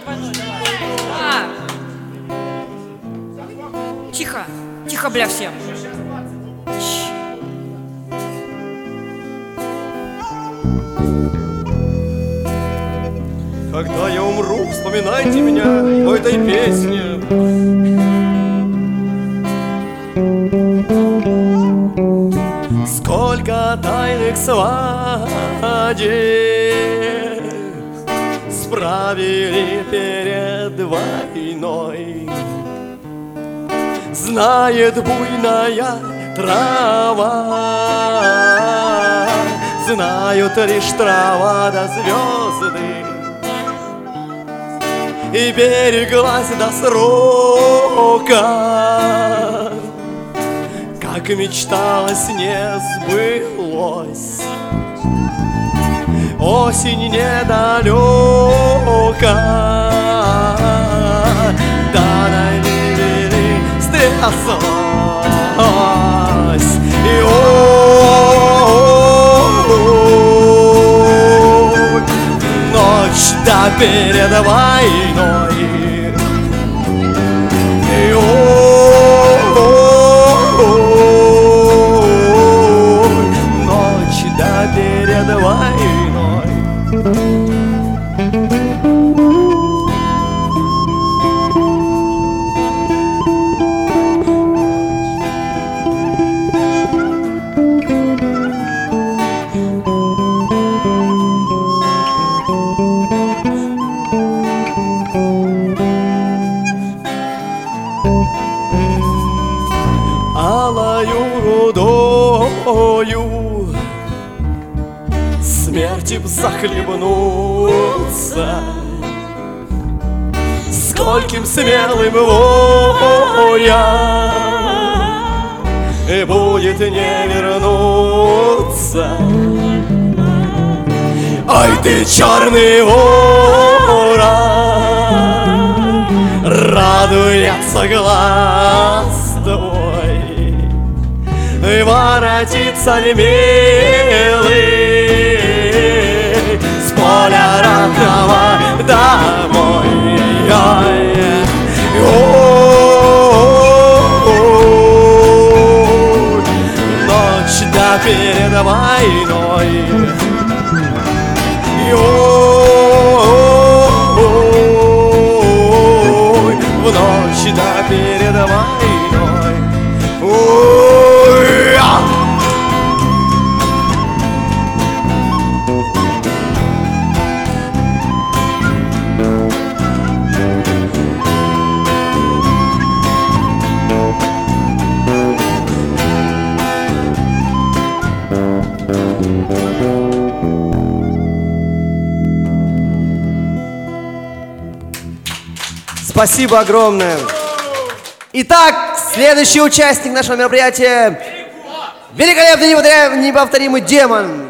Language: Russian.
Тихо, тихо, бля, все. Когда я умру, вспоминайте меня в этой песне. Сколько тайных свадеб справили перед войной. Знает буйная трава, знают лишь трава да звезды, и береглась до срока, как мечталось, не сбылось. Осень недалека, да на небе стряслась. И ночь да перед войной. И ночь да перед войной. Алою рудою смерти б захлебнуться, скольким смелым воя и будет не вернуться. Ой, ты черный ворон, радуется глаз твой, и воротится немилый с поля родного домой. Ночь да перед войной. В ночь да перед войной. Спасибо огромное. Итак, следующий участник нашего мероприятия — великолепный, неповторимый демон.